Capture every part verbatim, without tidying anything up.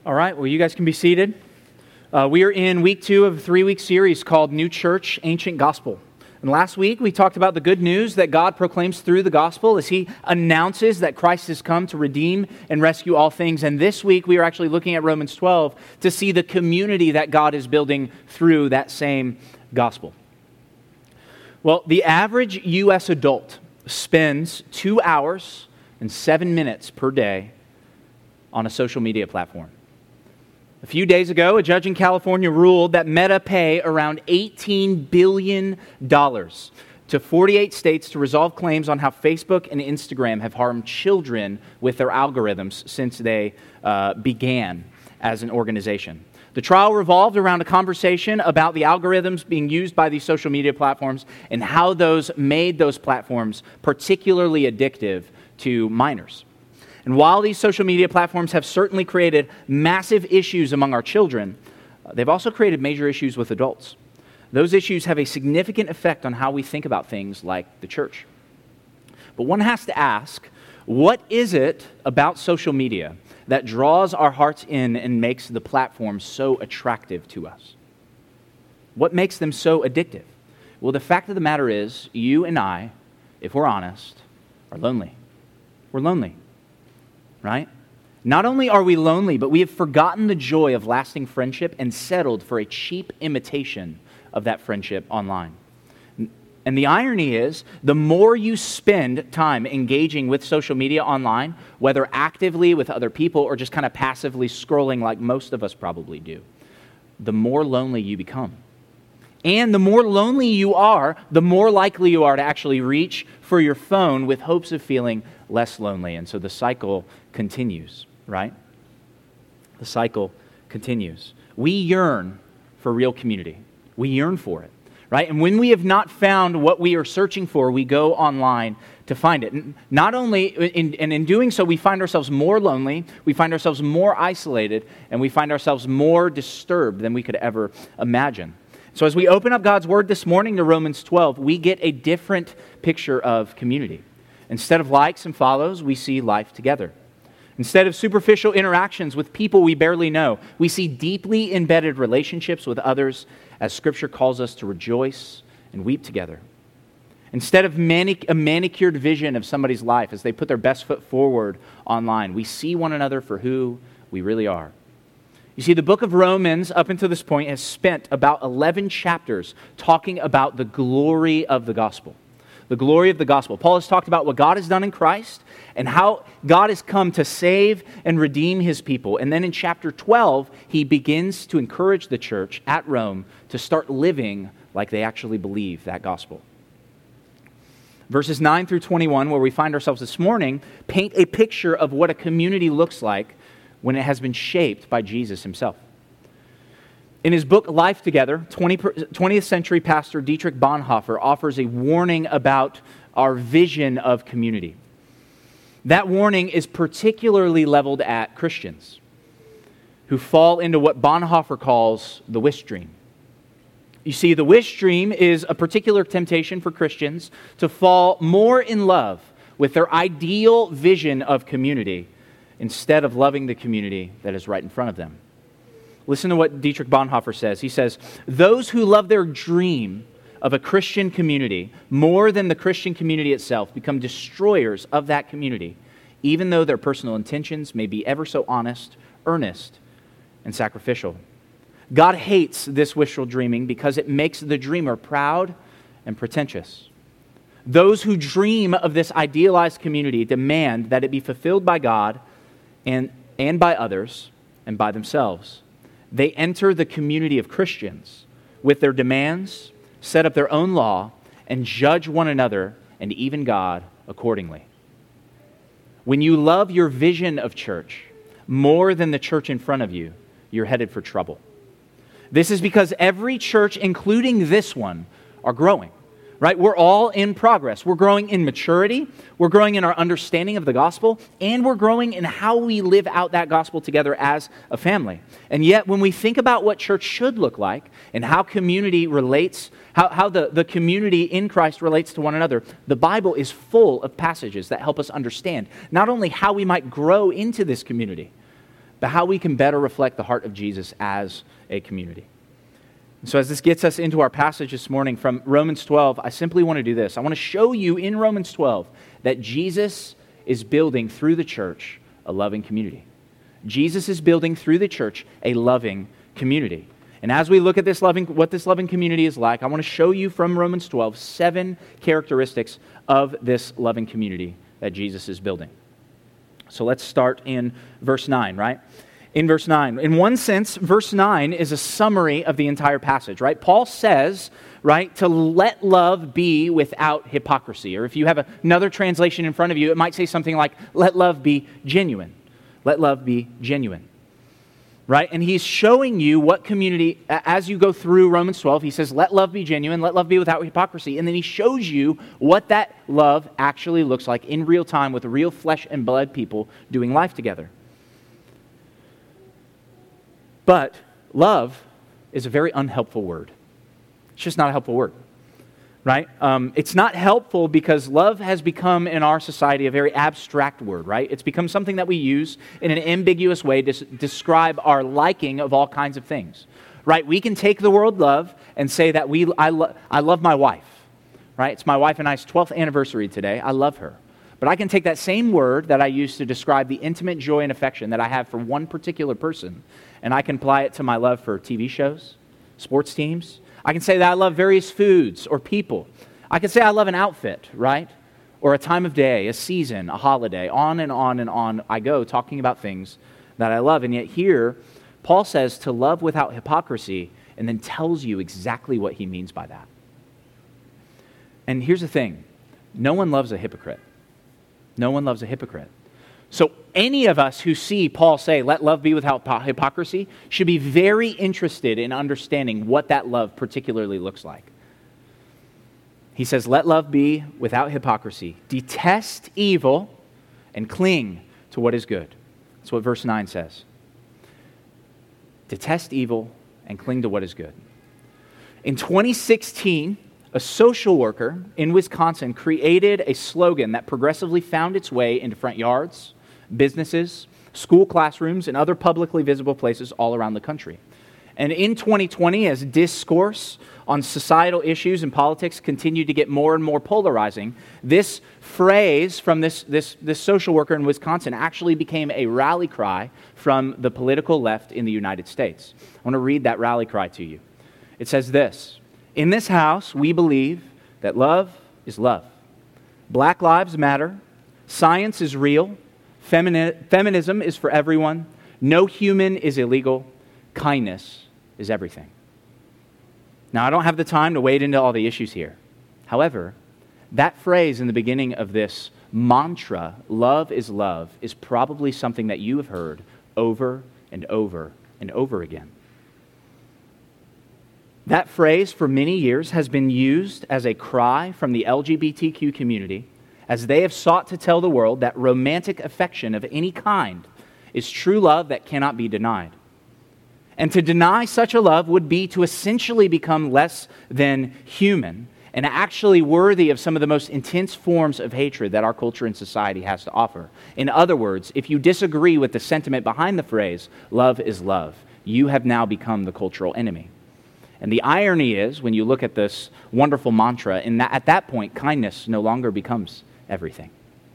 All right, well, you guys can be seated. Uh, we are in week two of a three-week series called New Church, Ancient Gospel. And last week, we talked about the good news that God proclaims through the gospel as He announces that Christ has come to redeem and rescue all things. And this week, we are actually looking at Romans twelve to see the community that God is building through that same gospel. Well, the average U S adult spends two hours and seven minutes per day on a social media platform. A few days ago, a judge in California ruled that Meta pay around eighteen billion dollars to forty-eight states to resolve claims on how Facebook and Instagram have harmed children with their algorithms since they uh, began as an organization. The trial revolved around a conversation about the algorithms being used by these social media platforms and how those made those platforms particularly addictive to minors. And while these social media platforms have certainly created massive issues among our children, they've also created major issues with adults. Those issues have a significant effect on how we think about things like the church. But one has to ask, what is it about social media that draws our hearts in and makes the platform so attractive to us? What makes them so addictive? Well, the fact of the matter is, you and I, if we're honest, are lonely. We're lonely. Right? Not only are we lonely, but we have forgotten the joy of lasting friendship and settled for a cheap imitation of that friendship online. And the irony is, the more you spend time engaging with social media online, whether actively with other people or just kind of passively scrolling like most of us probably do, the more lonely you become. And the more lonely you are, the more likely you are to actually reach for your phone with hopes of feeling less lonely. And so the cycle continues, right? The cycle continues. We yearn for real community. We yearn for it, right? And when we have not found what we are searching for, we go online to find it. And not only, in, and in doing so, we find ourselves more lonely, we find ourselves more isolated, and we find ourselves more disturbed than we could ever imagine. So as we open up God's Word this morning to Romans twelve, we get a different picture of community. Instead of likes and follows, we see life together. Instead of superficial interactions with people we barely know, we see deeply embedded relationships with others as Scripture calls us to rejoice and weep together. Instead of manic- a manicured vision of somebody's life as they put their best foot forward online, we see one another for who we really are. You see, the book of Romans, up until this point, has spent about eleven chapters talking about the glory of the gospel. The glory of the gospel. Paul has talked about what God has done in Christ and how God has come to save and redeem His people. And then in chapter twelve, he begins to encourage the church at Rome to start living like they actually believe that gospel. Verses nine through twenty-one, where we find ourselves this morning, paint a picture of what a community looks like when it has been shaped by Jesus Himself. In his book, Life Together, twentieth century pastor Dietrich Bonhoeffer offers a warning about our vision of community. That warning is particularly leveled at Christians who fall into what Bonhoeffer calls the wish dream. You see, the wish dream is a particular temptation for Christians to fall more in love with their ideal vision of community instead of loving the community that is right in front of them. Listen to what Dietrich Bonhoeffer says. He says, "Those who love their dream of a Christian community more than the Christian community itself become destroyers of that community, even though their personal intentions may be ever so honest, earnest, and sacrificial. God hates this wishful dreaming because it makes the dreamer proud and pretentious. Those who dream of this idealized community demand that it be fulfilled by God and, and by others and by themselves. They enter the community of Christians with their demands, set up their own law, and judge one another and even God accordingly. When you love your vision of church more than the church in front of you, you're headed for trouble. This is because every church, including this one, are growing. Right? We're all in progress. We're growing in maturity, we're growing in our understanding of the gospel, and we're growing in how we live out that gospel together as a family. And yet, when we think about what church should look like and how community relates, how, how the, the community in Christ relates to one another, the Bible is full of passages that help us understand not only how we might grow into this community, but how we can better reflect the heart of Jesus as a community. And so as this gets us into our passage this morning from Romans twelve, I simply want to do this. I want to show you in Romans twelve that Jesus is building through the church a loving community. Jesus is building through the church a loving community. And as we look at this loving, what this loving community is like, I want to show you from Romans twelve seven characteristics of this loving community that Jesus is building. So let's start in verse nine, right? In verse nine. In one sense, verse nine is a summary of the entire passage, right? Paul says, right, to let love be without hypocrisy. Or if you have another translation in front of you, it might say something like, let love be genuine. Let love be genuine. Right? And he's showing you what community, as you go through Romans twelve, he says, let love be genuine, let love be without hypocrisy. And then he shows you what that love actually looks like in real time with real flesh and blood people doing life together. But love is a very unhelpful word. It's just not a helpful word. Right? Um, it's not helpful because love has become in our society a very abstract word, right? It's become something that we use in an ambiguous way to s- describe our liking of all kinds of things, right? We can take the word love and say that we, I, lo- I love my wife, right? It's my wife and I's twelfth anniversary today. I love her. But I can take that same word that I use to describe the intimate joy and affection that I have for one particular person, and I can apply it to my love for T V shows, sports teams. I can say that I love various foods or people. I can say I love an outfit, right? Or a time of day, a season, a holiday. On and on and on I go talking about things that I love. And yet here, Paul says to love without hypocrisy and then tells you exactly what he means by that. And here's the thing. No one loves a hypocrite. No one loves a hypocrite. So any of us who see Paul say, let love be without hypocrisy, should be very interested in understanding what that love particularly looks like. He says, let love be without hypocrisy. Detest evil and cling to what is good. That's what verse nine says. Detest evil and cling to what is good. In twenty sixteen, a social worker in Wisconsin created a slogan that progressively found its way into front yards, businesses, school classrooms, and other publicly visible places all around the country. And in twenty twenty, as discourse on societal issues and politics continued to get more and more polarizing, this phrase from this, this, this social worker in Wisconsin actually became a rally cry from the political left in the United States. I want to read that rally cry to you. It says this: in this house, we believe that love is love. Black lives matter. Science is real. Femini- feminism is for everyone. No human is illegal. Kindness is everything. Now, I don't have the time to wade into all the issues here. However, that phrase in the beginning of this mantra, love is love, is probably something that you have heard over and over and over again. That phrase for many years has been used as a cry from the L G B T Q community as they have sought to tell the world that romantic affection of any kind is true love that cannot be denied. And to deny such a love would be to essentially become less than human and actually worthy of some of the most intense forms of hatred that our culture and society has to offer. In other words, if you disagree with the sentiment behind the phrase, love is love, you have now become the cultural enemy. And the irony is, when you look at this wonderful mantra, in that, at that point, kindness no longer becomes everything.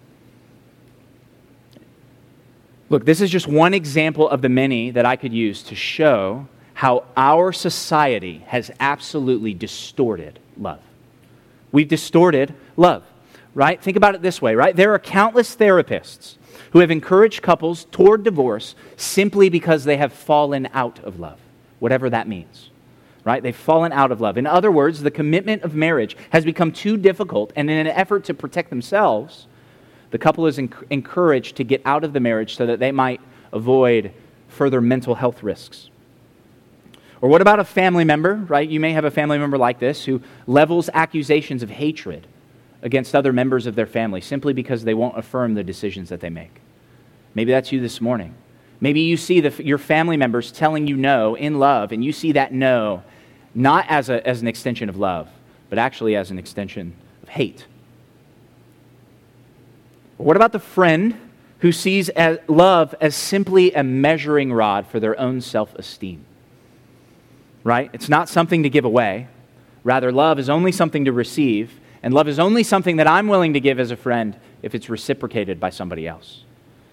Look, this is just one example of the many that I could use to show how our society has absolutely distorted love. We've distorted love, right? Think about it this way, right? There are countless therapists who have encouraged couples toward divorce simply because they have fallen out of love, whatever that means, right? They've fallen out of love. In other words, the commitment of marriage has become too difficult, and in an effort to protect themselves, the couple is enc- encouraged to get out of the marriage so that they might avoid further mental health risks. Or what about a family member, right? You may have a family member like this who levels accusations of hatred against other members of their family simply because they won't affirm the decisions that they make. Maybe that's you this morning. Maybe you see the, your family members telling you no in love, and you see that no not as, a, as an extension of love, but actually as an extension of hate. What about the friend who sees as love as simply a measuring rod for their own self-esteem. Right? It's not something to give away. Rather, love is only something to receive, and love is only something that I'm willing to give as a friend if it's reciprocated by somebody else.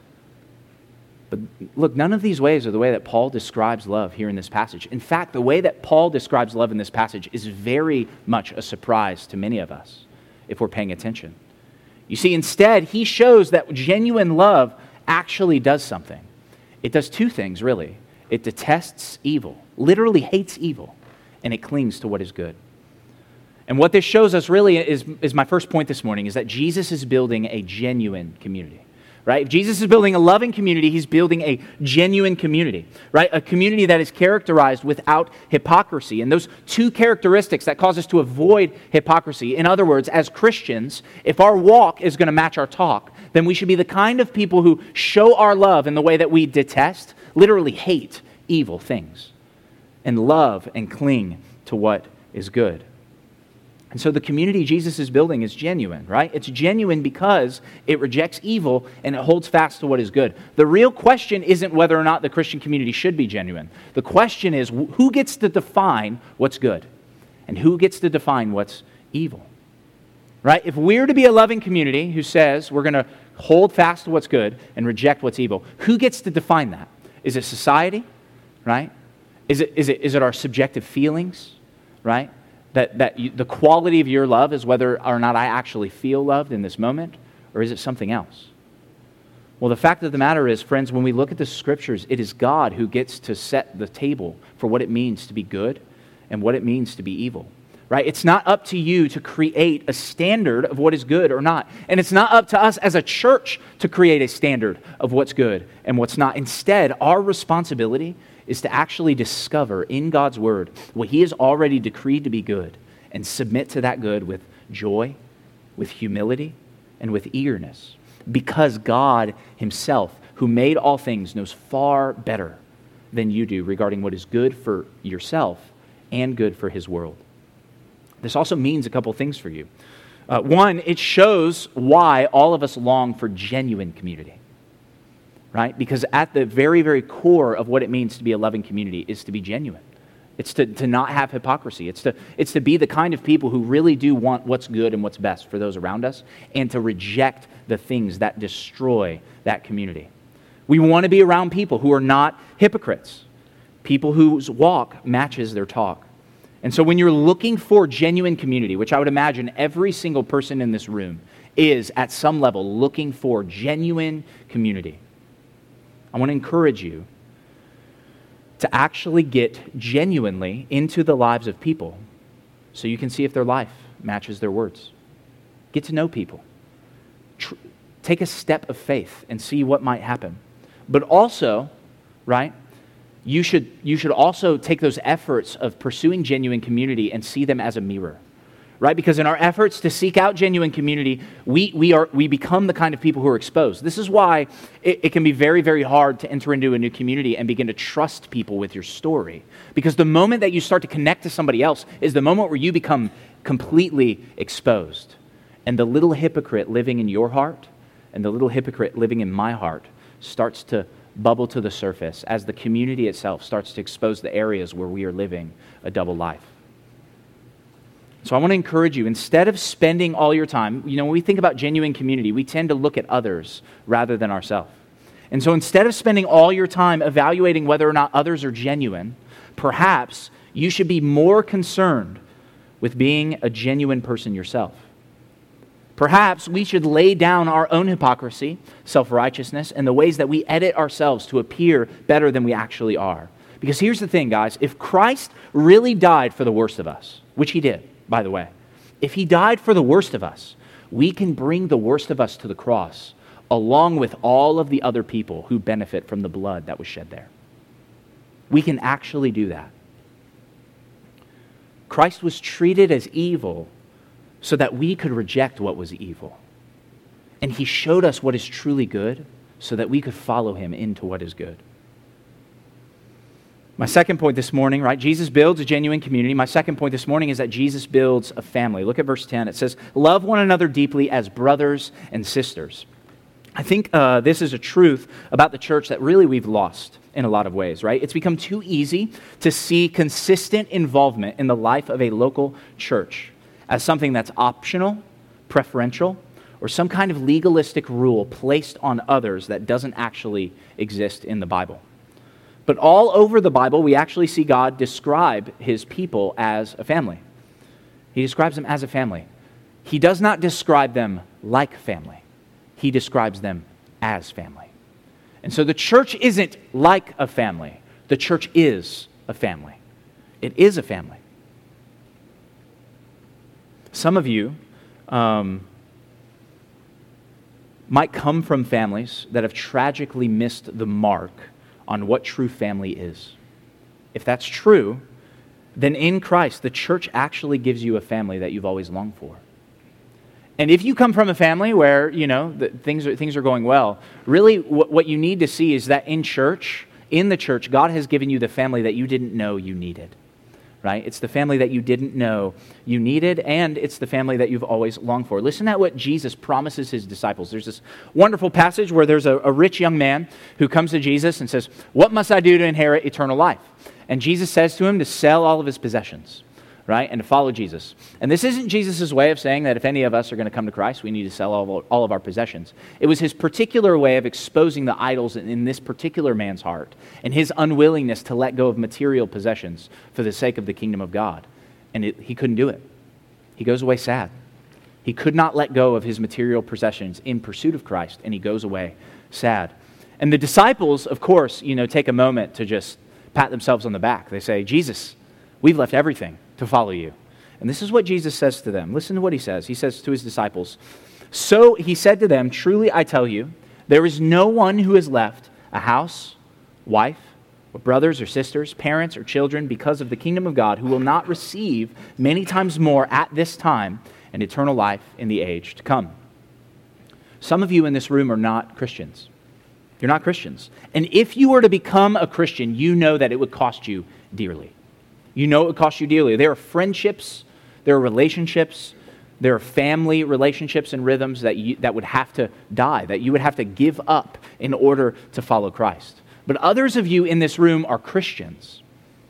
But look, none of these ways are the way that Paul describes love here in this passage. In fact, the way that Paul describes love in this passage is very much a surprise to many of us if we're paying attention. You see, instead, he shows that genuine love actually does something. It does two things, really. It detests evil, literally hates evil, and it clings to what is good. And what this shows us really is, is my first point this morning, is that Jesus is building a genuine community. Right? If Jesus is building a loving community, he's building a genuine community, right? A community that is characterized without hypocrisy. And those two characteristics that cause us to avoid hypocrisy. In other words, as Christians, if our walk is going to match our talk, then we should be the kind of people who show our love in the way that we detest, literally hate evil things, and love and cling to what is good. And so the community Jesus is building is genuine, right? It's genuine because it rejects evil and it holds fast to what is good. The real question isn't whether or not the Christian community should be genuine. The question is, who gets to define what's good and who gets to define what's evil, right? If we're to be a loving community who says we're going to hold fast to what's good and reject what's evil, who gets to define that? Is it society, right? Is it, is it, is it our subjective feelings, right? That, that you, the quality of your love is whether or not I actually feel loved in this moment, or is it something else? Well, the fact of the matter is, friends, when we look at the Scriptures, it is God who gets to set the table for what it means to be good and what it means to be evil, right? It's not up to you to create a standard of what is good or not. And it's not up to us as a church to create a standard of what's good and what's not. Instead, our responsibility is to actually discover in God's Word what He has already decreed to be good and submit to that good with joy, with humility, and with eagerness. Because God Himself, who made all things, knows far better than you do regarding what is good for yourself and good for His world. This also means a couple things for you. Uh, one, it shows why all of us long for genuine community. Right? Because at the very, very core of what it means to be a loving community is to be genuine. It's to, to not have hypocrisy. It's to, it's to be the kind of people who really do want what's good and what's best for those around us, and to reject the things that destroy that community. We want to be around people who are not hypocrites, people whose walk matches their talk. And so when you're looking for genuine community, which I would imagine every single person in this room is at some level looking for genuine community, I want to encourage you to actually get genuinely into the lives of people so you can see if their life matches their words. Get to know people. Tr- take a step of faith and see what might happen. But also, right, you should, you should also take those efforts of pursuing genuine community and see them as a mirror. Right? Because in our efforts to seek out genuine community, we, we, are, we become the kind of people who are exposed. This is why it, it can be very, very hard to enter into a new community and begin to trust people with your story. Because the moment that you start to connect to somebody else is the moment where you become completely exposed. And the little hypocrite living in your heart and the little hypocrite living in my heart starts to bubble to the surface as the community itself starts to expose the areas where we are living a double life. So I want to encourage you, instead of spending all your time, you know, when we think about genuine community, we tend to look at others rather than ourselves. And so instead of spending all your time evaluating whether or not others are genuine, perhaps you should be more concerned with being a genuine person yourself. Perhaps we should lay down our own hypocrisy, self-righteousness, and the ways that we edit ourselves to appear better than we actually are. Because here's the thing, guys. If Christ really died for the worst of us, which He did, by the way, if He died for the worst of us, we can bring the worst of us to the cross along with all of the other people who benefit from the blood that was shed there. We can actually do that. Christ was treated as evil so that we could reject what was evil. And He showed us what is truly good so that we could follow Him into what is good. My second point this morning, right, Jesus builds a genuine community. My second point this morning is that Jesus builds a family. Look at verse ten. It says, love one another deeply as brothers and sisters. I think uh, this is a truth about the church that really we've lost in a lot of ways, right? It's become too easy to see consistent involvement in the life of a local church as something that's optional, preferential, or some kind of legalistic rule placed on others that doesn't actually exist in the Bible. But all over the Bible, we actually see God describe his people as a family. He describes them as a family. He does not describe them like family. He describes them as family. And so the church isn't like a family. The church is a family. It is a family. Some of you um, might come from families that have tragically missed the mark on what true family is. If that's true, then in Christ, the church actually gives you a family that you've always longed for. And if you come from a family where, you know, the, things, are, things are going well, really what, what you need to see is that in church, in the church, God has given you the family that you didn't know you needed, right? It's the family that you didn't know you needed, and it's the family that you've always longed for. Listen to what Jesus promises his disciples. There's this wonderful passage where there's a, a rich young man who comes to Jesus and says, "What must I do to inherit eternal life?" And Jesus says to him to sell all of his possessions, right, and to follow Jesus. And this isn't Jesus' way of saying that if any of us are going to come to Christ, we need to sell all of, all of our possessions. It was his particular way of exposing the idols in, in this particular man's heart and his unwillingness to let go of material possessions for the sake of the kingdom of God. And it, he couldn't do it. He goes away sad. He could not let go of his material possessions in pursuit of Christ, and he goes away sad. And the disciples, of course, you know, take a moment to just pat themselves on the back. They say, "Jesus, we've left everything to follow you." And this is what Jesus says to them. Listen to what he says. He says to his disciples, "So he said to them, truly I tell you, there is no one who has left a house, wife, or brothers or sisters, parents or children because of the kingdom of God who will not receive many times more at this time an eternal life in the age to come." Some of you in this room are not Christians. You're not Christians. And if you were to become a Christian, you know that it would cost you dearly. You know it would cost you dearly. There are friendships, there are relationships, there are family relationships and rhythms that you, that would have to die, that you would have to give up in order to follow Christ. But others of you in this room are Christians.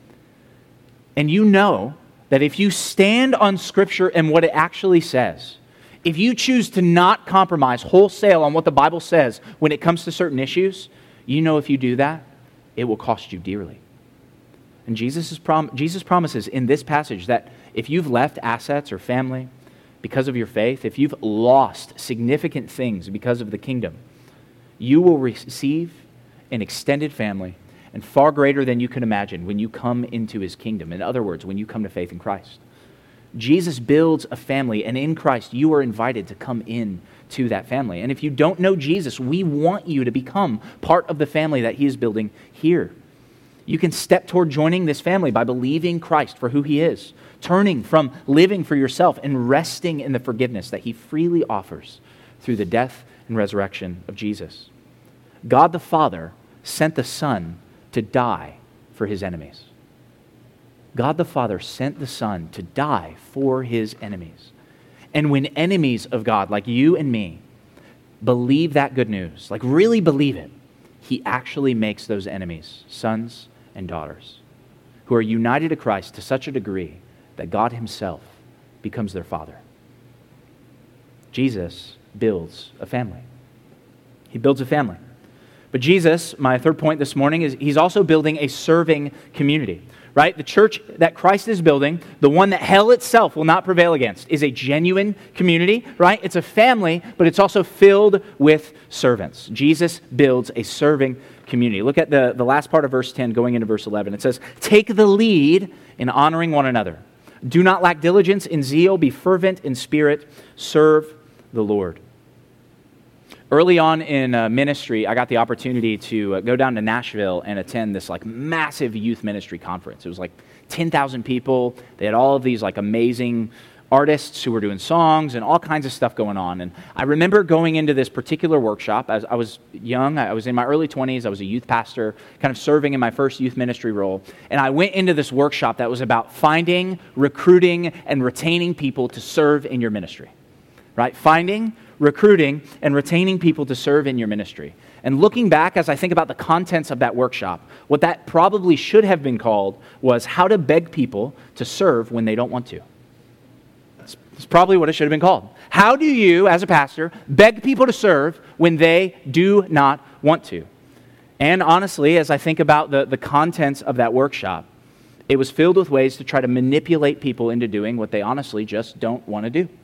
And you know that if you stand on Scripture and what it actually says, if you choose to not compromise wholesale on what the Bible says when it comes to certain issues, you know if you do that, it will cost you dearly. And Jesus, prom- Jesus promises in this passage that if you've left assets or family because of your faith, if you've lost significant things because of the kingdom, you will receive an extended family and far greater than you can imagine when you come into his kingdom. In other words, when you come to faith in Christ. Jesus builds a family, and in Christ you are invited to come in to that family. And if you don't know Jesus, we want you to become part of the family that he is building here. You can step toward joining this family by believing Christ for who he is, turning from living for yourself and resting in the forgiveness that he freely offers through the death and resurrection of Jesus. God the Father sent the Son to die for his enemies. God the Father sent the Son to die for his enemies. And when enemies of God, like you and me, believe that good news, like really believe it, he actually makes those enemies sons and daughters who are united to Christ to such a degree that God himself becomes their father. Jesus builds a family. He builds a family. But Jesus, my third point this morning, is he's also building a serving community, right? The church that Christ is building, the one that hell itself will not prevail against, is a genuine community, right? It's a family, but it's also filled with servants. Jesus builds a serving community. Look at the, the last part of verse ten going into verse eleven. It says, "Take the lead in honoring one another. Do not lack diligence in zeal. Be fervent in spirit. Serve the Lord." Early on in uh, ministry, I got the opportunity to uh, go down to Nashville and attend this like massive youth ministry conference. It was like ten thousand people. They had all of these like amazing artists who were doing songs and all kinds of stuff going on. And I remember going into this particular workshop. As I was young, I was in my early twenties. I was a youth pastor, kind of serving in my first youth ministry role. And I went into this workshop that was about finding, recruiting, and retaining people to serve in your ministry. Right? Finding, recruiting, and retaining people to serve in your ministry. And looking back, as I think about the contents of that workshop, what that probably should have been called was how to beg people to serve when they don't want to. That's, that's probably what it should have been called. How do you, as a pastor, beg people to serve when they do not want to? And honestly, as I think about the, the contents of that workshop, it was filled with ways to try to manipulate people into doing what they honestly just don't want to do.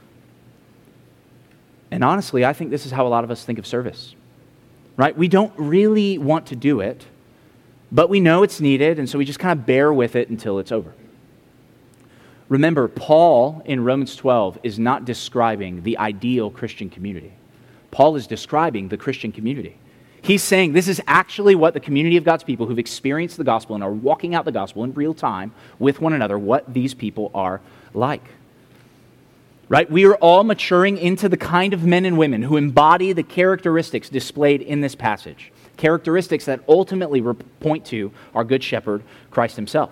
And honestly, I think this is how a lot of us think of service, right? We don't really want to do it, but we know it's needed, and so we just kind of bear with it until it's over. Remember, Paul in Romans twelve is not describing the ideal Christian community. Paul is describing the Christian community. He's saying this is actually what the community of God's people who've experienced the gospel and are walking out the gospel in real time with one another, what these people are like. Right? We are all maturing into the kind of men and women who embody the characteristics displayed in this passage. Characteristics that ultimately point to our good shepherd, Christ himself.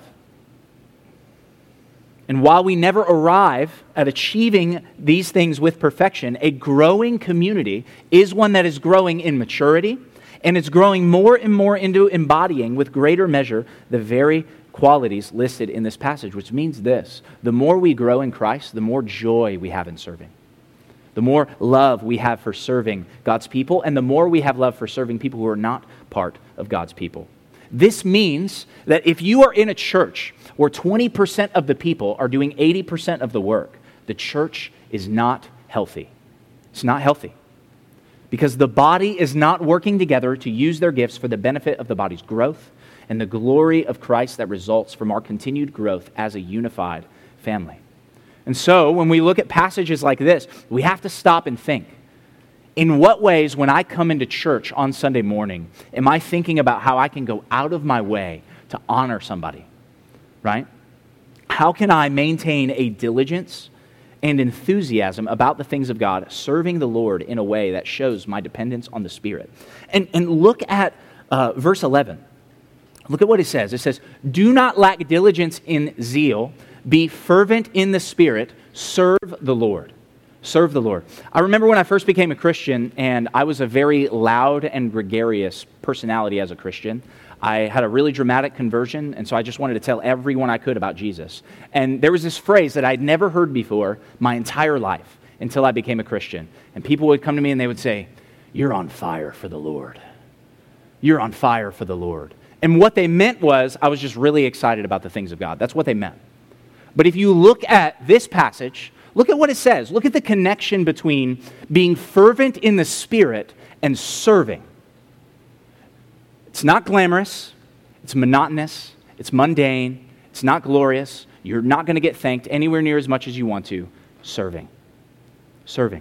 And while we never arrive at achieving these things with perfection, a growing community is one that is growing in maturity, and it's growing more and more into embodying with greater measure the very qualities listed in this passage, which means this: the more we grow in Christ, the more joy we have in serving. The more love we have for serving God's people, and the more we have love for serving people who are not part of God's people. This means that if you are in a church where twenty percent of the people are doing eighty percent of the work, the church is not healthy. It's not healthy. Because the body is not working together to use their gifts for the benefit of the body's growth and the glory of Christ that results from our continued growth as a unified family. And so, when we look at passages like this, we have to stop and think. In what ways, when I come into church on Sunday morning, am I thinking about how I can go out of my way to honor somebody, right? How can I maintain a diligence and enthusiasm about the things of God, serving the Lord in a way that shows my dependence on the Spirit? And, and look at uh, verse eleven. Look at what it says. It says, "Do not lack diligence in zeal. Be fervent in the Spirit. Serve the Lord." Serve the Lord. I remember when I first became a Christian, and I was a very loud and gregarious personality as a Christian. I had a really dramatic conversion, and so I just wanted to tell everyone I could about Jesus. And there was this phrase that I'd never heard before my entire life until I became a Christian. And people would come to me and they would say, "You're on fire for the Lord. You're on fire for the Lord." And what they meant was I was just really excited about the things of God. That's what they meant. But if you look at this passage, look at what it says. Look at the connection between being fervent in the Spirit and serving. It's not glamorous. It's monotonous. It's mundane. It's not glorious. You're not going to get thanked anywhere near as much as you want to. Serving. Serving.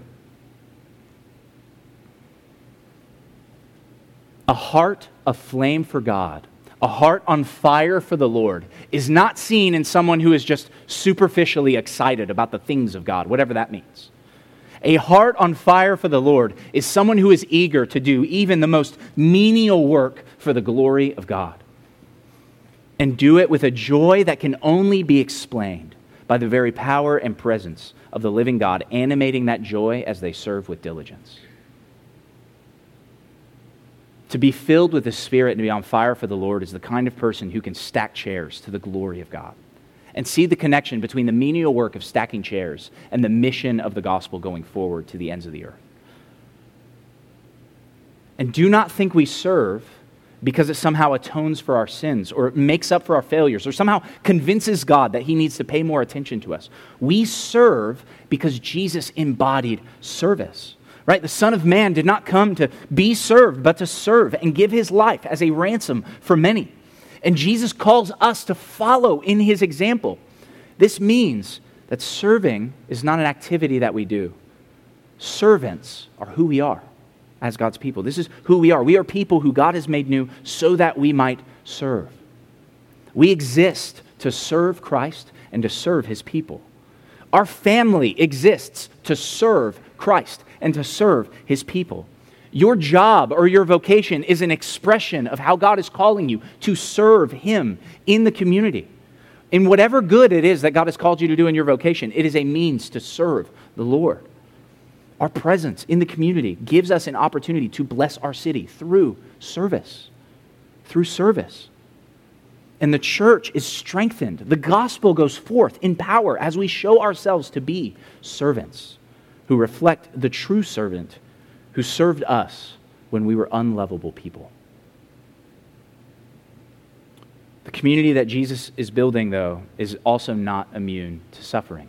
A heart aflame for God, a heart on fire for the Lord, is not seen in someone who is just superficially excited about the things of God, whatever that means. A heart on fire for the Lord is someone who is eager to do even the most menial work for the glory of God, and do it with a joy that can only be explained by the very power and presence of the living God animating that joy as they serve with diligence. To be filled with the Spirit and to be on fire for the Lord is the kind of person who can stack chairs to the glory of God and see the connection between the menial work of stacking chairs and the mission of the gospel going forward to the ends of the earth. And do not think we serve because it somehow atones for our sins or makes up for our failures or somehow convinces God that he needs to pay more attention to us. We serve because Jesus embodied service. Right? The Son of Man did not come to be served, but to serve and give his life as a ransom for many. And Jesus calls us to follow in his example. This means that serving is not an activity that we do. Servants are who we are as God's people. This is who we are. We are people who God has made new so that we might serve. We exist to serve Christ and to serve his people. Our family exists to serve Christ and to serve his people. Your job or your vocation is an expression of how God is calling you to serve him in the community. In whatever good it is that God has called you to do in your vocation, it is a means to serve the Lord. Our presence in the community gives us an opportunity to bless our city through service. Through service. And the church is strengthened. The gospel goes forth in power as we show ourselves to be servants who reflect the true servant who served us when we were unlovable people. The community that Jesus is building, though, is also not immune to suffering.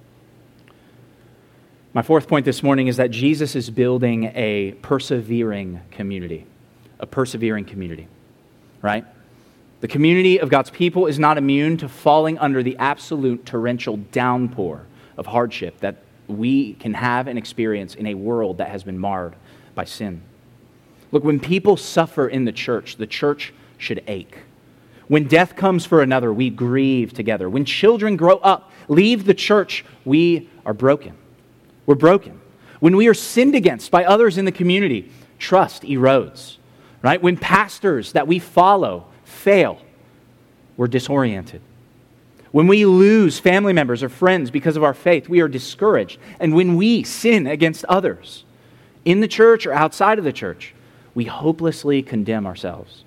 My fourth point this morning is that Jesus is building a persevering community. A persevering community, right? The community of God's people is not immune to falling under the absolute torrential downpour of hardship that we can have and experience in a world that has been marred by sin. Look, when people suffer in the church, the church should ache. When death comes for another, we grieve together. When children grow up, leave the church, we are broken. We're broken. When we are sinned against by others in the community, trust erodes, right? When pastors that we follow fail, we're disoriented. When we lose family members or friends because of our faith, we are discouraged. And when we sin against others in the church or outside of the church, we hopelessly condemn ourselves.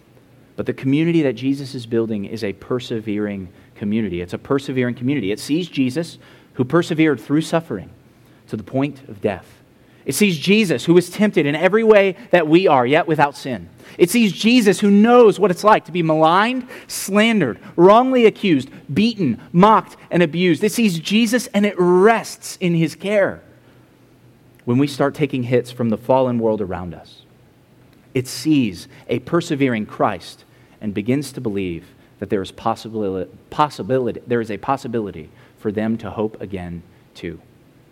But the community that Jesus is building is a persevering community. It's a persevering community. It sees Jesus, who persevered through suffering to the point of death. It sees Jesus, who was tempted in every way that we are, yet without sin. It sees Jesus, who knows what it's like to be maligned, slandered, wrongly accused, beaten, mocked, and abused. It sees Jesus, and it rests in his care when we start taking hits from the fallen world around us. It sees a persevering Christ and begins to believe that there is possibility, possibility, there is a possibility for them to hope again too.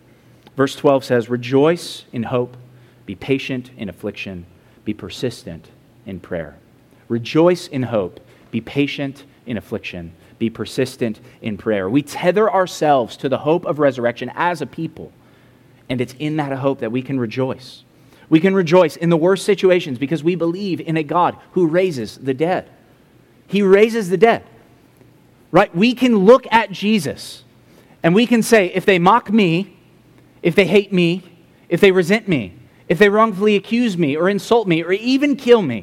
Verse twelve says, "Rejoice in hope, be patient in affliction, be persistent in prayer." Rejoice in hope, be patient in affliction, be persistent in prayer. We tether ourselves to the hope of resurrection as a people, and it's in that hope that we can rejoice. We can rejoice in the worst situations because we believe in a God who raises the dead. He raises the dead, right? We can look at Jesus and we can say, if they mock me, if they hate me, if they resent me, if they wrongfully accuse me or insult me or even kill me,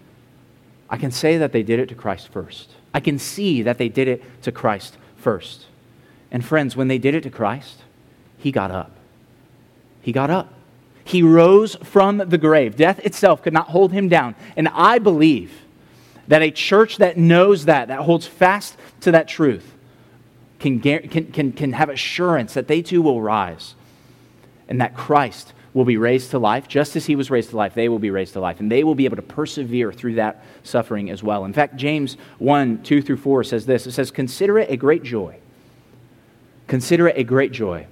I can say that they did it to Christ first. I can see that they did it to Christ first. And friends, when they did it to Christ, he got up. He got up. He rose from the grave. Death itself could not hold him down. And I believe that a church that knows that, that holds fast to that truth, can, can, can, can have assurance that they too will rise and that Christ will be raised to life. Just as he was raised to life, they will be raised to life. And they will be able to persevere through that suffering as well. In fact, James one, two through four says this. It says, "Consider it a great joy. Consider it a great joy,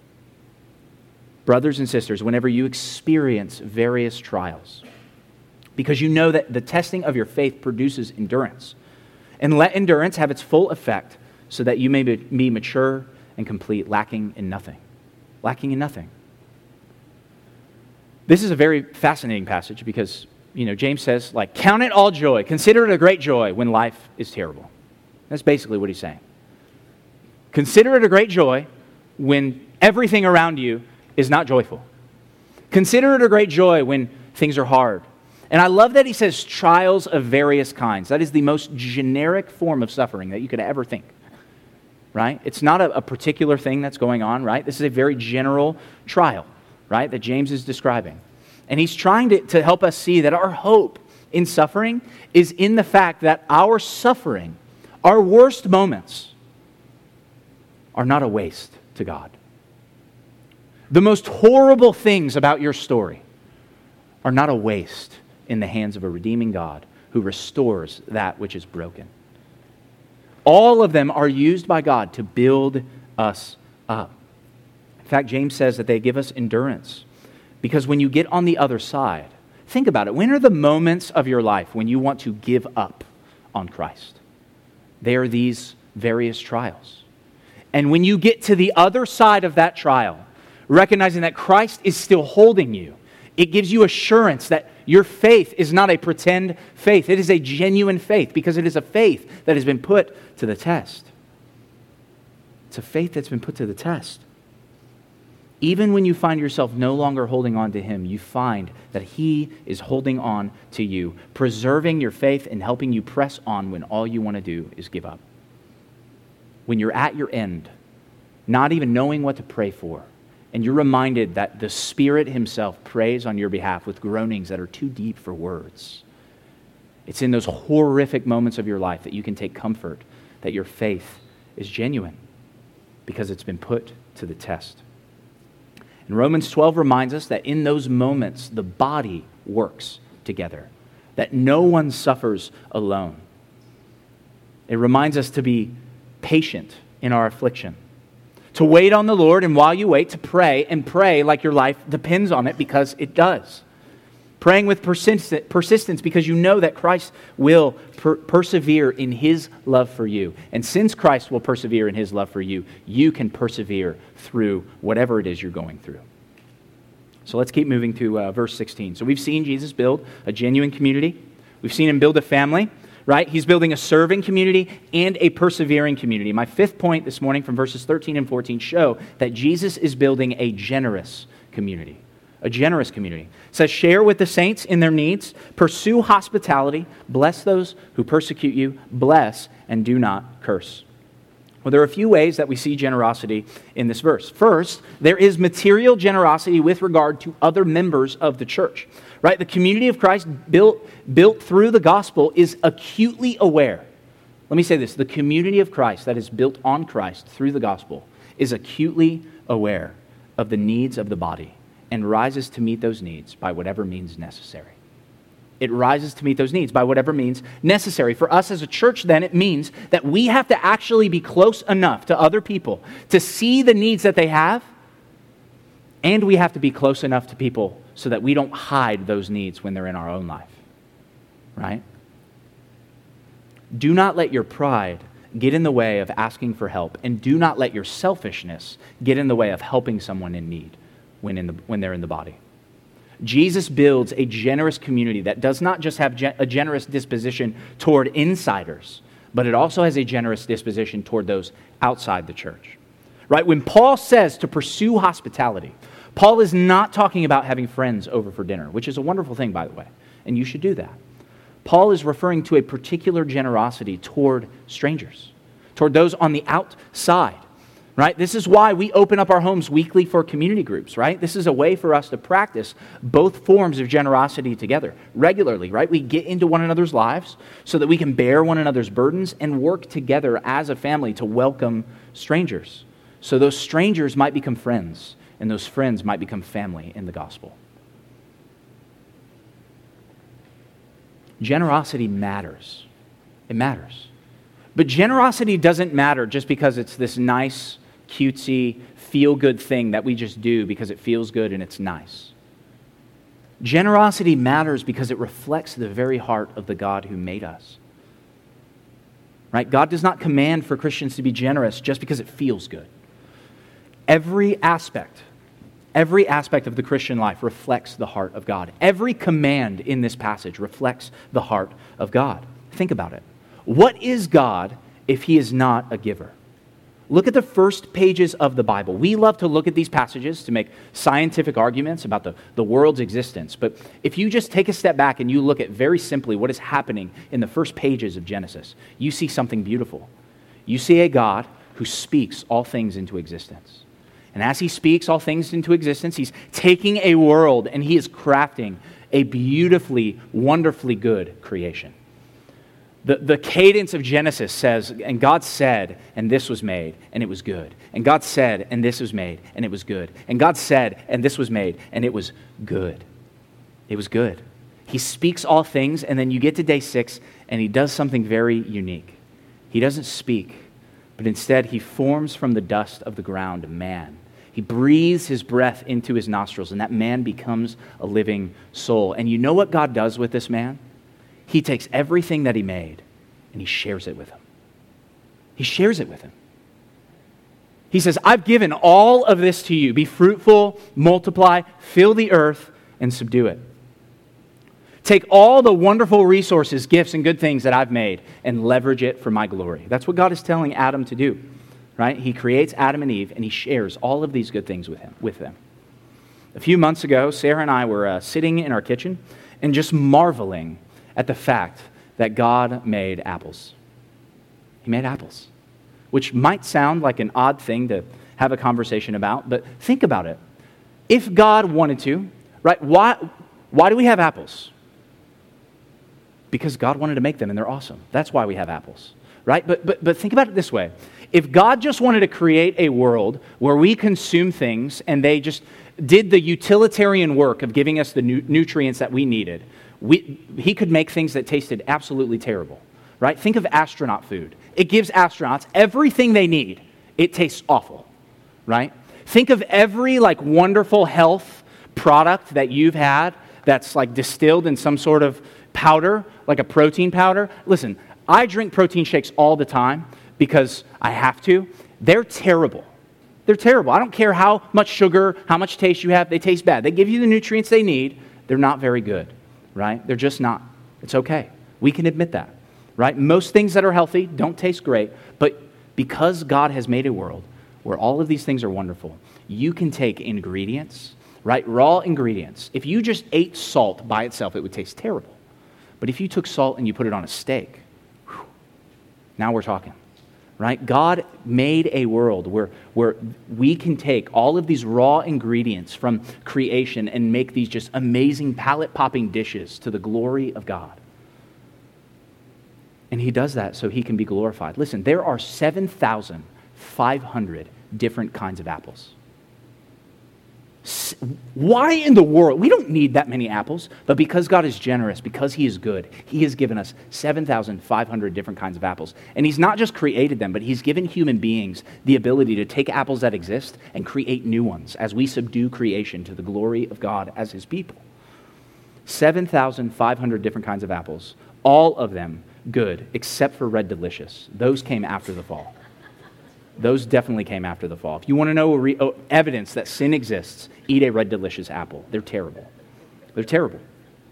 brothers and sisters, whenever you experience various trials, because you know that the testing of your faith produces endurance. And let endurance have its full effect, so that you may be mature and complete, lacking in nothing." Lacking in nothing. This is a very fascinating passage because, you know, James says, like, count it all joy, consider it a great joy when life is terrible. That's basically what he's saying. Consider it a great joy when everything around you is not joyful. Consider it a great joy when things are hard. And I love that he says trials of various kinds. That is the most generic form of suffering that you could ever think, right? It's not a, a particular thing that's going on, right? This is a very general trial, right, that James is describing. And he's trying to, to help us see that our hope in suffering is in the fact that our suffering, our worst moments, are not a waste to God. The most horrible things about your story are not a waste in the hands of a redeeming God who restores that which is broken. All of them are used by God to build us up. In fact, James says that they give us endurance because when you get on the other side, think about it. When are the moments of your life when you want to give up on Christ? They are these various trials. And when you get to the other side of that trial, recognizing that Christ is still holding you, it gives you assurance that your faith is not a pretend faith. It is a genuine faith because it is a faith that has been put to the test. It's a faith that's been put to the test. Even when you find yourself no longer holding on to him, you find that he is holding on to you, preserving your faith and helping you press on when all you want to do is give up. When you're at your end, not even knowing what to pray for, and you're reminded that the Spirit himself prays on your behalf with groanings that are too deep for words. It's in those horrific moments of your life that you can take comfort that your faith is genuine because it's been put to the test. And Romans twelve reminds us that in those moments, the body works together, that no one suffers alone. It reminds us to be patient in our affliction, to wait on the Lord, and while you wait, to pray, and pray like your life depends on it, because it does. Praying with persistent, persistence because you know that Christ will per- persevere in his love for you. And since Christ will persevere in his love for you, you can persevere through whatever it is you're going through. So let's keep moving to uh, verse sixteen. So we've seen Jesus build a genuine community. We've seen him build a family, right? He's building a serving community and a persevering community. My fifth point this morning from verses thirteen and fourteen show that Jesus is building a generous community. A generous community. It says, share with the saints in their needs, pursue hospitality, bless those who persecute you, bless and do not curse. Well, there are a few ways that we see generosity in this verse. First, there is material generosity with regard to other members of the church. Right? The community of Christ built, built through the gospel is acutely aware. Let me say this. The community of Christ that is built on Christ through the gospel is acutely aware of the needs of the body and rises to meet those needs by whatever means necessary. It rises to meet those needs by whatever means necessary. For us as a church, then, it means that we have to actually be close enough to other people to see the needs that they have, and we have to be close enough to people so that we don't hide those needs when they're in our own life. Right? Do not let your pride get in the way of asking for help, and do not let your selfishness get in the way of helping someone in need when in the when they're in the body. Jesus builds a generous community that does not just have a generous disposition toward insiders, but it also has a generous disposition toward those outside the church. Right? When Paul says to pursue hospitality, Paul is not talking about having friends over for dinner, which is a wonderful thing, by the way, and you should do that. Paul is referring to a particular generosity toward strangers, toward those on the outside. Right? This is why we open up our homes weekly for community groups, right? This is a way for us to practice both forms of generosity together regularly, right? We get into one another's lives so that we can bear one another's burdens and work together as a family to welcome strangers. So those strangers might become friends, and those friends might become family in the gospel. Generosity matters. It matters. But generosity doesn't matter just because it's this nice, cutesy, feel-good thing that we just do because it feels good and it's nice. Generosity matters because it reflects the very heart of the God who made us. Right? God does not command for Christians to be generous just because it feels good. Every aspect, every aspect of the Christian life reflects the heart of God. Every command in this passage reflects the heart of God. Think about it. What is God if he is not a giver? Look at the first pages of the Bible. We love to look at these passages to make scientific arguments about the, the world's existence. But if you just take a step back and you look at very simply what is happening in the first pages of Genesis, you see something beautiful. You see a God who speaks all things into existence. And as he speaks all things into existence, he's taking a world and he is crafting a beautifully, wonderfully good creation. The, the cadence of Genesis says, and God said, and this was made, and it was good. And God said, and this was made, and it was good. And God said, and this was made, and it was good. It was good. He speaks all things, and then you get to day six, and he does something very unique. He doesn't speak, but instead he forms from the dust of the ground a man. He breathes his breath into his nostrils, and that man becomes a living soul. And you know what God does with this man? He takes everything that he made and he shares it with him. He shares it with him. He says, I've given all of this to you. Be fruitful, multiply, fill the earth, and subdue it. Take all the wonderful resources, gifts, and good things that I've made and leverage it for my glory. That's what God is telling Adam to do. right? He creates Adam and Eve, and he shares all of these good things with him, with them. A few months ago, Sarah and I were uh, sitting in our kitchen and just marveling at the fact that God made apples. He made apples, which might sound like an odd thing to have a conversation about, but think about it. If God wanted to, right, why, why do we have apples? Because God wanted to make them, and they're awesome. That's why we have apples, right? But, but, but think about it this way. If God just wanted to create a world where we consume things and they just did the utilitarian work of giving us the nu- nutrients that we needed, we, he could make things that tasted absolutely terrible, right? Think of astronaut food. It gives astronauts everything they need. It tastes awful, right? Think of every like wonderful health product that you've had that's like distilled in some sort of powder, like a protein powder. Listen, I drink protein shakes all the time because I have to. They're terrible. They're terrible. I don't care how much sugar, how much taste you have. They taste bad. They give you the nutrients they need. They're not very good, right? They're just not. It's okay. We can admit that, right? Most things that are healthy don't taste great, but because God has made a world where all of these things are wonderful, you can take ingredients, right? Raw ingredients. If you just ate salt by itself, it would taste terrible. But if you took salt and you put it on a steak, whew, now we're talking, right? God made a world where, where we can take all of these raw ingredients from creation and make these just amazing palate-popping dishes to the glory of God. And he does that so he can be glorified. Listen, there are seven thousand five hundred different kinds of apples. Why in the world? We don't need that many apples, but because God is generous, because he is good, he has given us seven thousand five hundred different kinds of apples. And he's not just created them, but he's given human beings the ability to take apples that exist and create new ones as we subdue creation to the glory of God as his people. seven thousand five hundred different kinds of apples, all of them good, except for Red Delicious. Those came after the fall. Those definitely came after the fall. If you want to know re- oh, evidence that sin exists, eat a Red Delicious apple. They're terrible. They're terrible.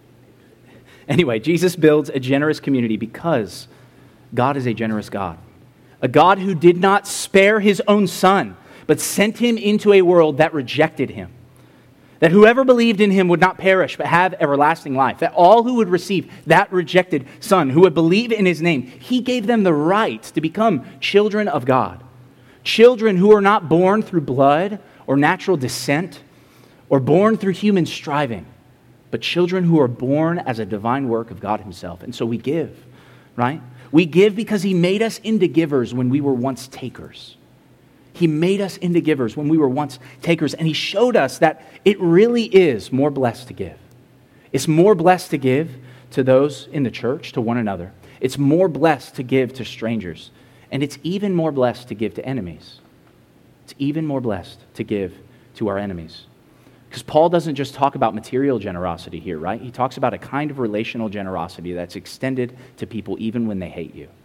Anyway, Jesus builds a generous community because God is a generous God. A God who did not spare his own son, but sent him into a world that rejected him. That whoever believed in him would not perish, but have everlasting life. That all who would receive that rejected son, who would believe in his name, he gave them the right to become children of God. Children who are not born through blood or natural descent or born through human striving, but children who are born as a divine work of God himself. And so we give, right? We give because he made us into givers when we were once takers. He made us into givers when we were once takers, and he showed us that it really is more blessed to give. It's more blessed to give to those in the church, to one another. It's more blessed to give to strangers. And it's even more blessed to give to enemies. It's even more blessed to give to our enemies. Because Paul doesn't just talk about material generosity here, right? He talks about a kind of relational generosity that's extended to people even when they hate you.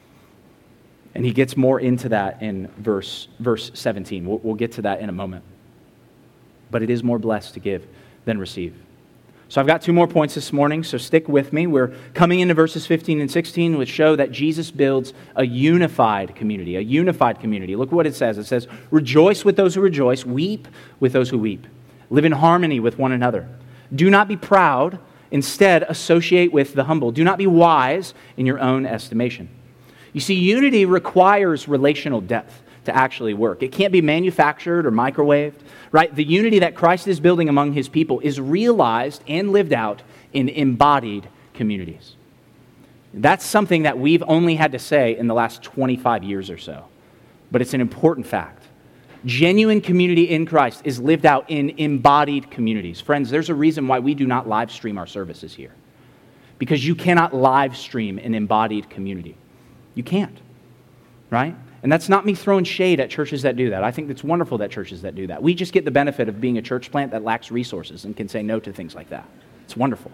And he gets more into that in verse, verse seventeen. We'll, we'll get to that in a moment. But it is more blessed to give than receive. So I've got two more points this morning, so stick with me. We're coming into verses fifteen and sixteen, which show that Jesus builds a unified community, a unified community. Look what it says. It says, rejoice with those who rejoice, weep with those who weep. Live in harmony with one another. Do not be proud. Instead, associate with the humble. Do not be wise in your own estimation. You see, unity requires relational depth to actually work. It can't be manufactured or microwaved, right? The unity that Christ is building among his people is realized and lived out in embodied communities. That's something that we've only had to say in the last twenty-five years or so, but it's an important fact. Genuine community in Christ is lived out in embodied communities. Friends, there's a reason why we do not live stream our services here, because you cannot live stream an embodied community. You can't, right? And that's not me throwing shade at churches that do that. I think it's wonderful that churches that do that. We just get the benefit of being a church plant that lacks resources and can say no to things like that. It's wonderful.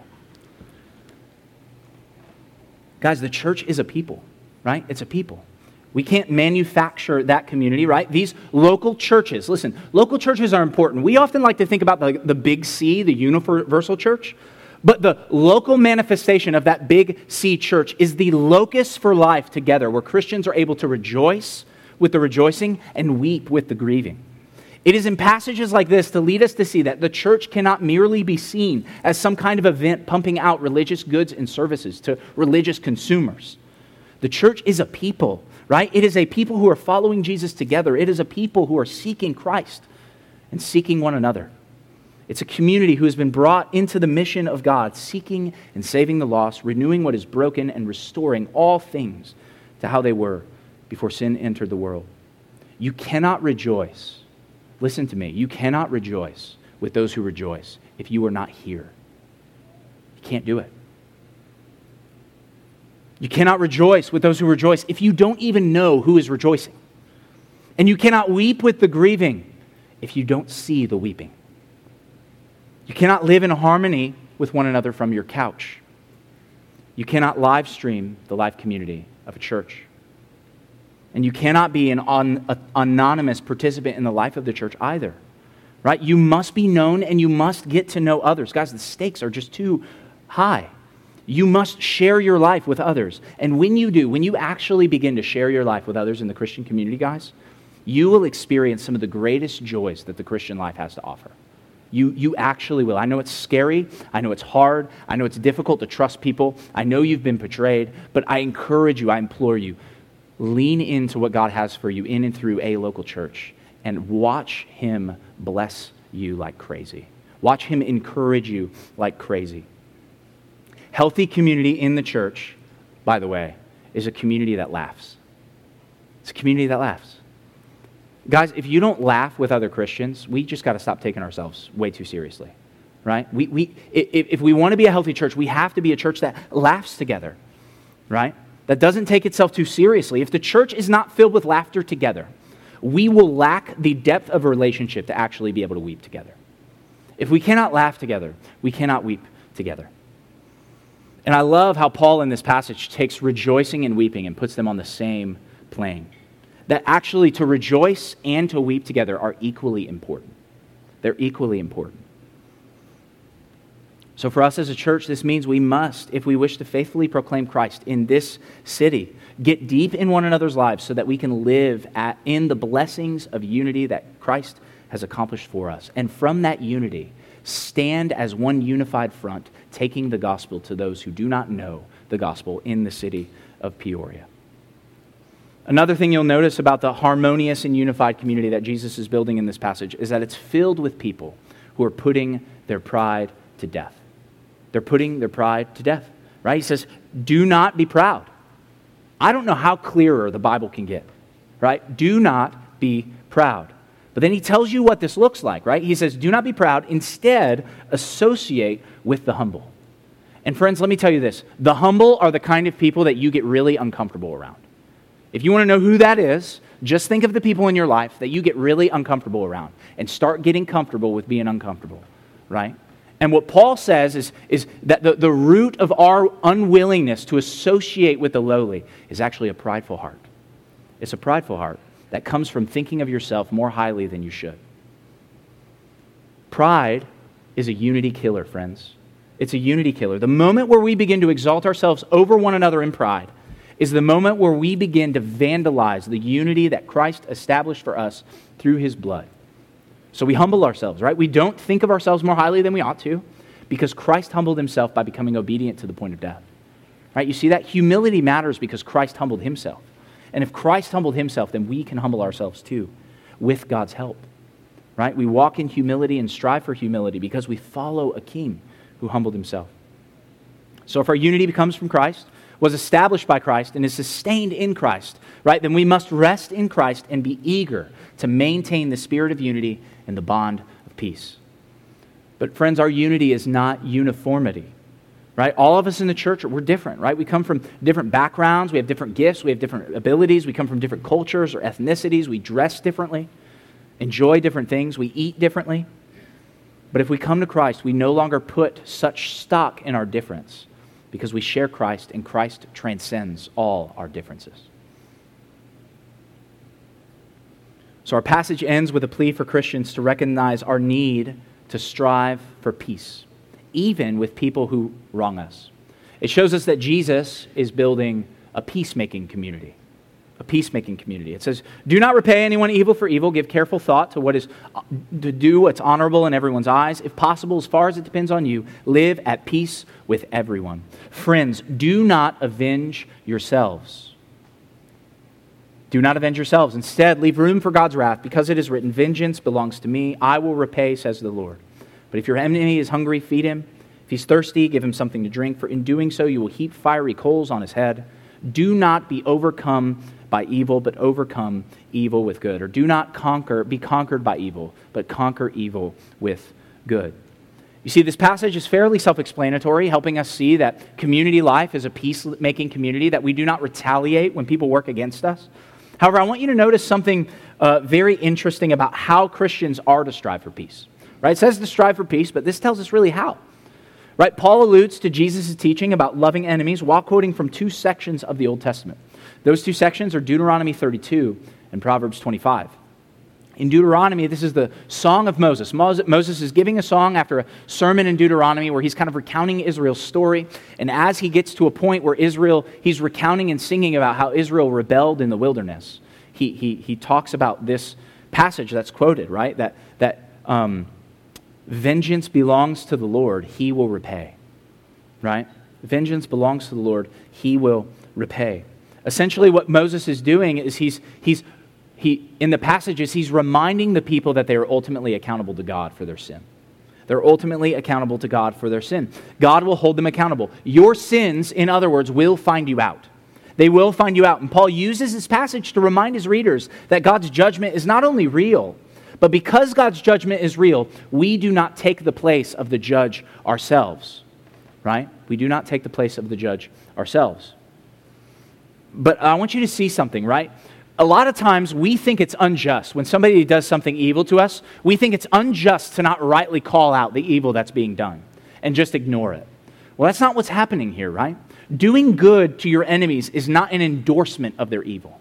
Guys, the church is a people, right? It's a people. We can't manufacture that community, right? These local churches, listen, local churches are important. We often like to think about the, the big C, the universal church. But the local manifestation of that big C church is the locus for life together, where Christians are able to rejoice, with the rejoicing and weep with the grieving. It is in passages like this to lead us to see that the church cannot merely be seen as some kind of event pumping out religious goods and services to religious consumers. The church is a people, right? It is a people who are following Jesus together. It is a people who are seeking Christ and seeking one another. It's a community who has been brought into the mission of God, seeking and saving the lost, renewing what is broken, and restoring all things to how they were before sin entered the world. You cannot rejoice. Listen to me. You cannot rejoice with those who rejoice if you are not here. You can't do it. You cannot rejoice with those who rejoice if you don't even know who is rejoicing. And you cannot weep with the grieving if you don't see the weeping. You cannot live in harmony with one another from your couch. You cannot live stream the life community of a church. And you cannot be an on, a, anonymous participant in the life of the church either, right? You must be known and you must get to know others. Guys, the stakes are just too high. You must share your life with others. And when you do, when you actually begin to share your life with others in the Christian community, guys, you will experience some of the greatest joys that the Christian life has to offer. You, you actually will. I know it's scary. I know it's hard. I know it's difficult to trust people. I know you've been betrayed, but I encourage you, I implore you, lean into what God has for you in and through a local church and watch Him bless you like crazy. Watch Him encourage you like crazy. Healthy community in the church, by the way, is a community that laughs. It's a community that laughs. Guys, if you don't laugh with other Christians, we just got to stop taking ourselves way too seriously, right? We, we, if, if we want to be a healthy church, we have to be a church that laughs together, right? That doesn't take itself too seriously. If the church is not filled with laughter together, we will lack the depth of a relationship to actually be able to weep together. If we cannot laugh together, we cannot weep together. And I love how Paul in this passage takes rejoicing and weeping and puts them on the same plane. That actually to rejoice and to weep together are equally important. They're equally important. So for us as a church, this means we must, if we wish to faithfully proclaim Christ in this city, get deep in one another's lives so that we can live at, in the blessings of unity that Christ has accomplished for us. And from that unity, stand as one unified front, taking the gospel to those who do not know the gospel in the city of Peoria. Another thing you'll notice about the harmonious and unified community that Jesus is building in this passage is that it's filled with people who are putting their pride to death. They're putting their pride to death, right? He says, do not be proud. I don't know how clearer the Bible can get, right? Do not be proud. But then he tells you what this looks like, right? He says, do not be proud. Instead, associate with the humble. And friends, let me tell you this. The humble are the kind of people that you get really uncomfortable around. If you want to know who that is, just think of the people in your life that you get really uncomfortable around and start getting comfortable with being uncomfortable, right? And what Paul says is, is that the, the root of our unwillingness to associate with the lowly is actually a prideful heart. It's a prideful heart that comes from thinking of yourself more highly than you should. Pride is a unity killer, friends. It's a unity killer. The moment where we begin to exalt ourselves over one another in pride is the moment where we begin to vandalize the unity that Christ established for us through His blood. So we humble ourselves, right? We don't think of ourselves more highly than we ought to because Christ humbled Himself by becoming obedient to the point of death. Right? You see that? Humility matters because Christ humbled Himself. And if Christ humbled Himself, then we can humble ourselves too with God's help. Right? We walk in humility and strive for humility because we follow a King who humbled Himself. So if our unity comes from Christ, was established by Christ, and is sustained in Christ, right, then we must rest in Christ and be eager to maintain the spirit of unity and the bond of peace. But friends, our unity is not uniformity, right? All of us in the church, we're different, right? We come from different backgrounds, we have different gifts, we have different abilities, we come from different cultures or ethnicities, we dress differently, enjoy different things, we eat differently. But if we come to Christ, we no longer put such stock in our difference, because we share Christ, and Christ transcends all our differences. So our passage ends with a plea for Christians to recognize our need to strive for peace, even with people who wrong us. It shows us that Jesus is building a peacemaking community, a peacemaking community. It says, do not repay anyone evil for evil. Give careful thought to what is to do what's honorable in everyone's eyes. If possible, as far as it depends on you, live at peace with everyone. Friends, do not avenge yourselves. Do not avenge yourselves. Instead, leave room for God's wrath, because it is written, vengeance belongs to me. I will repay, says the Lord. But if your enemy is hungry, feed him. If he's thirsty, give him something to drink, for in doing so you will heap fiery coals on his head. Do not be overcome by evil, but overcome evil with good. Or do not conquer, be conquered by evil, but conquer evil with good. You see, this passage is fairly self-explanatory, helping us see that community life is a peacemaking community, that we do not retaliate when people work against us. However, I want you to notice something uh, very interesting about how Christians are to strive for peace. Right? It says to strive for peace, but this tells us really how. Right? Paul alludes to Jesus' teaching about loving enemies while quoting from two sections of the Old Testament. Those two sections are Deuteronomy thirty-two and Proverbs twenty-five. In Deuteronomy, this is the Song of Moses. Moses is giving a song after a sermon in Deuteronomy where he's kind of recounting Israel's story. And as he gets to a point where Israel, he's recounting and singing about how Israel rebelled in the wilderness, he he he talks about this passage that's quoted, right? That that um, vengeance belongs to the Lord, he will repay, right? Vengeance belongs to the Lord, he will repay. Essentially what Moses is doing is he's he's he in the passages he's reminding the people that they are ultimately accountable to God for their sin. They're ultimately accountable to God for their sin. God will hold them accountable. Your sins, in other words, will find you out. They will find you out. And Paul uses this passage to remind his readers that God's judgment is not only real, but because God's judgment is real, we do not take the place of the judge ourselves, right? We do not take the place of the judge ourselves. But I want you to see something, right? A lot of times we think it's unjust. When somebody does something evil to us, we think it's unjust to not rightly call out the evil that's being done and just ignore it. Well, that's not what's happening here, right? Doing good to your enemies is not an endorsement of their evil.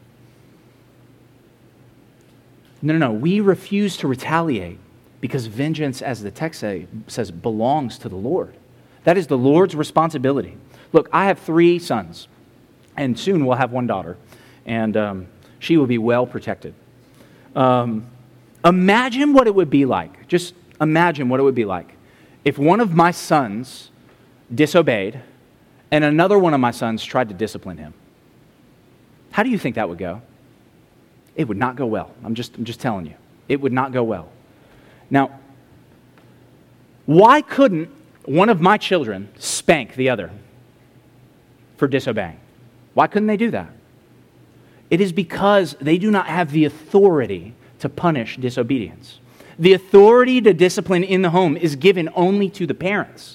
No, no, no. We refuse to retaliate because vengeance, as the text say, says, belongs to the Lord. That is the Lord's responsibility. Look, I have three sons, and soon we'll have one daughter, and um, she will be well protected. Um, imagine what it would be like, just imagine what it would be like if one of my sons disobeyed and another one of my sons tried to discipline him. How do you think that would go? It would not go well. I'm just, I'm just telling you. It would not go well. Now, why couldn't one of my children spank the other for disobeying? Why couldn't they do that? It is because they do not have the authority to punish disobedience. The authority to discipline in the home is given only to the parents.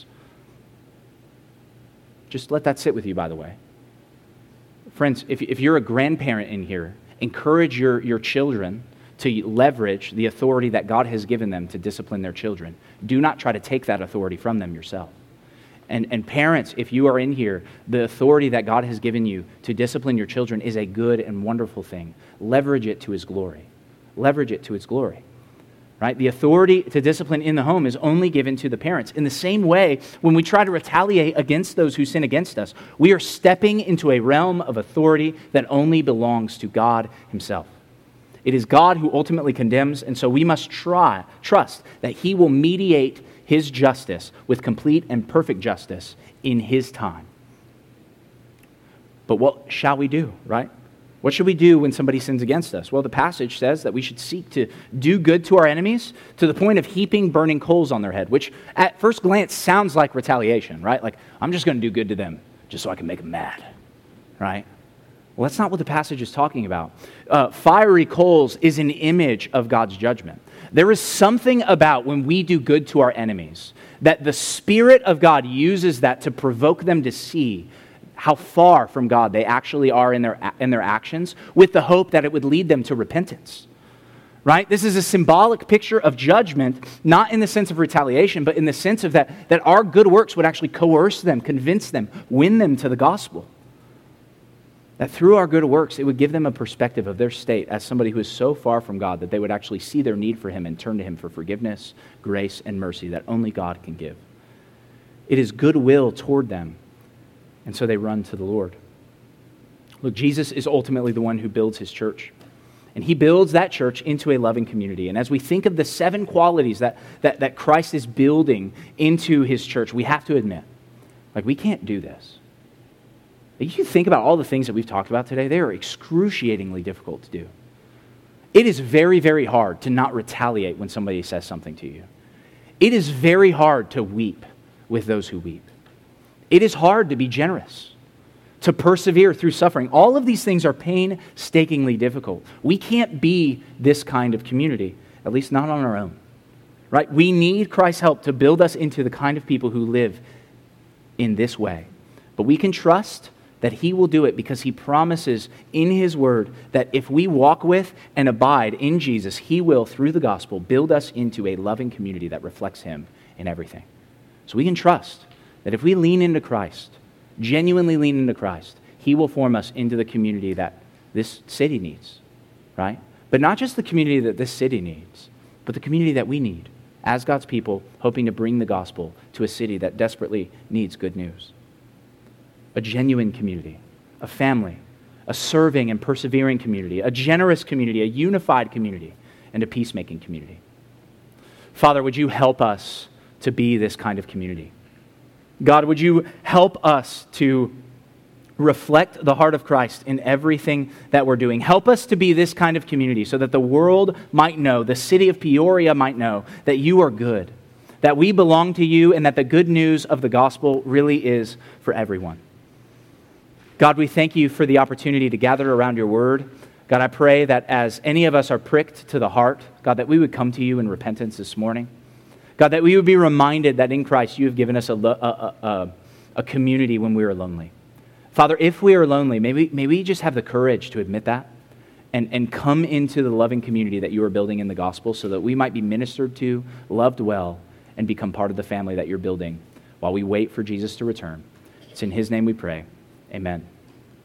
Just let that sit with you, by the way. Friends, if, if you're a grandparent in here, encourage your, your children to leverage the authority that God has given them to discipline their children. Do not try to take that authority from them yourself. And, and parents, if you are in here, the authority that God has given you to discipline your children is a good and wonderful thing. Leverage it to His glory. Leverage it to its glory. Right? The authority to discipline in the home is only given to the parents. In the same way, when we try to retaliate against those who sin against us, we are stepping into a realm of authority that only belongs to God Himself. It is God who ultimately condemns, and so we must try, trust that He will mediate His justice with complete and perfect justice in His time. But what shall we do, right? What should we do when somebody sins against us? Well, the passage says that we should seek to do good to our enemies to the point of heaping burning coals on their head, which at first glance sounds like retaliation, right? Like, I'm just going to do good to them just so I can make them mad, right? Well, that's not what the passage is talking about. Uh, fiery coals is an image of God's judgment. There is something about when we do good to our enemies that the Spirit of God uses that to provoke them to see how far from God they actually are in their in their actions, with the hope that it would lead them to repentance. Right? This is a symbolic picture of judgment, not in the sense of retaliation, but in the sense of that, that our good works would actually coerce them, convince them, win them to the gospel. That through our good works, it would give them a perspective of their state as somebody who is so far from God that they would actually see their need for Him and turn to Him for forgiveness, grace, and mercy that only God can give. It is goodwill toward them. And so they run to the Lord. Look, Jesus is ultimately the one who builds his church. And he builds that church into a loving community. And as we think of the seven qualities that, that, that Christ is building into his church, we have to admit, like, we can't do this. If you think about all the things that we've talked about today, they are excruciatingly difficult to do. It is very, very hard to not retaliate when somebody says something to you. It is very hard to weep with those who weep. It is hard to be generous, to persevere through suffering. All of these things are painstakingly difficult. We can't be this kind of community, at least not on our own. Right? We need Christ's help to build us into the kind of people who live in this way. But we can trust that he will do it because he promises in his word that if we walk with and abide in Jesus, he will, through the gospel, build us into a loving community that reflects him in everything. So we can trust that if we lean into Christ, genuinely lean into Christ, he will form us into the community that this city needs, right? But not just the community that this city needs, but the community that we need as God's people, hoping to bring the gospel to a city that desperately needs good news. A genuine community, a family, a serving and persevering community, a generous community, a unified community, and a peacemaking community. Father, would you help us to be this kind of community? God, would you help us to reflect the heart of Christ in everything that we're doing? Help us to be this kind of community so that the world might know, the city of Peoria might know that you are good, that we belong to you, and that the good news of the gospel really is for everyone. God, we thank you for the opportunity to gather around your word. God, I pray that as any of us are pricked to the heart, God, that we would come to you in repentance this morning. God, that we would be reminded that in Christ you have given us a, a, a, a community when we are lonely. Father, if we are lonely, may we, may we just have the courage to admit that and, and come into the loving community that you are building in the gospel so that we might be ministered to, loved well, and become part of the family that you're building while we wait for Jesus to return. It's in his name we pray. Amen.